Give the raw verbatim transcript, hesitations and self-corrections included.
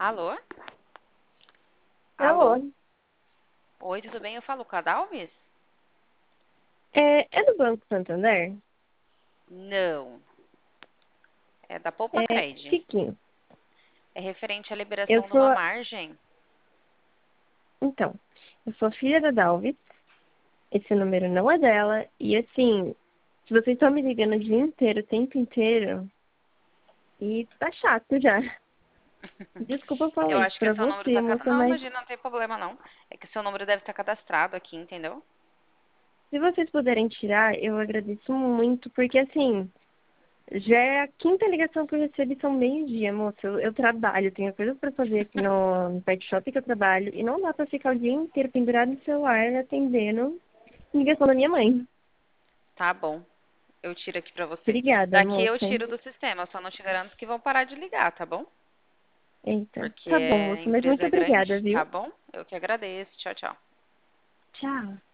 Alô? Alô? Alô? Oi, tudo bem? Eu falo com a Dalmis? É, é do Banco Santander? Não, é da Poupa É, Cred. Chiquinho, É referente à eu liberação de uma sou. margem. Então, eu sou filha da Dalvi, esse número não é dela, e assim, se vocês estão me ligando o dia inteiro, o tempo inteiro, e tá chato já. Desculpa Eu falar isso acho que pra seu número você, tá... cad- moça, Não, mas imagina, não tem problema não. É que seu número deve estar cadastrado aqui, entendeu? se vocês puderem tirar, eu agradeço muito, porque assim, já é a quinta ligação que eu recebi, são meio-dia, moça. Eu, eu trabalho, tenho coisas pra fazer aqui no, no pet shop que eu trabalho, e não dá pra ficar o dia inteiro pendurado no celular atendendo ligação da minha mãe. Tá bom, eu tiro aqui pra você. Obrigada, Daqui eu moça. tiro do sistema, eu só não te garanto que vão parar de ligar, tá bom? Eita. Porque Tá bom, a moça, mas empresa muito é grande, obrigada, tá viu? bom? Eu que agradeço. Tchau, tchau. Tchau.